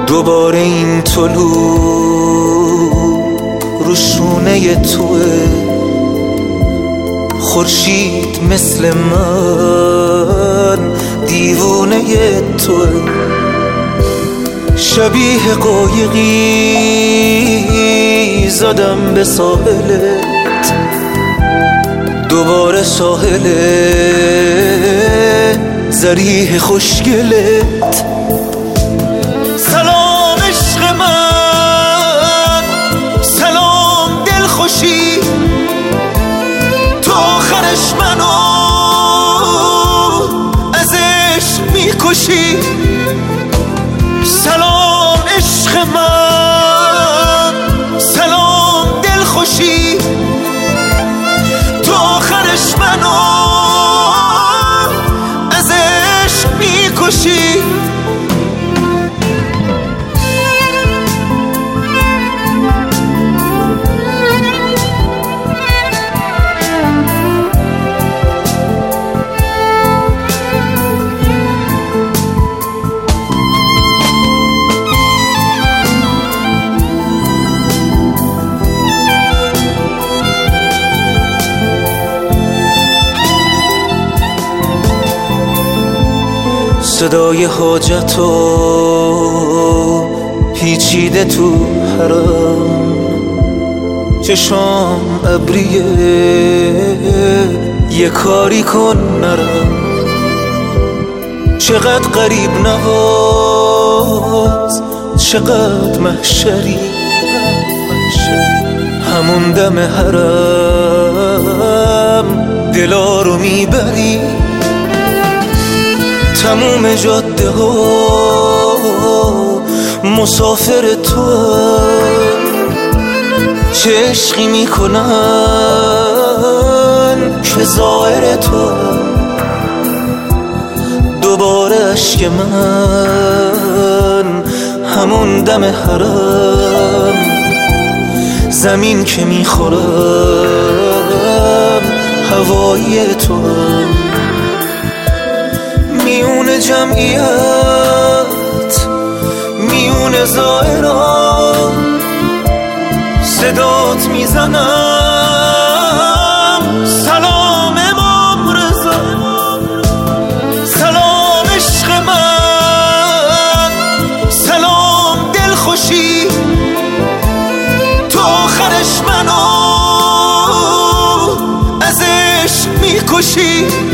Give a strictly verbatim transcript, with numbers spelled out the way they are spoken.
دوباره این طلوع رو شونه توه، خورشید مثل من دیوونه توه، شبیه قایقی زدم به ساحلت، دوباره ساحل زریح خوشگلت. سلام عشق من، سلام دلخوشی، تو آخرش منو از عشق میکشی. سلام عشق من، سلام دلخوشی، تو آخرش منو از عشق میکشی. صدای حاجتو پیچیده تو حرم، چشام ابریه یه کاری کن نرم. چقدر غریب نواز، چقدر محشری، همون دم حرم دلا رو میبری. تموم جاده ها مسافر تو هم، چه عشقی میکنن که ظاهر تو هم. دوباره عشق من همون دم حرم، زمین که میخورم هوایی تو هم. میون جمعیت، میون زائران صدات میزنم، سلام امام رضا. سلام عشق من، سلام دلخوشی، تو آخرش منو از عشق میکشی.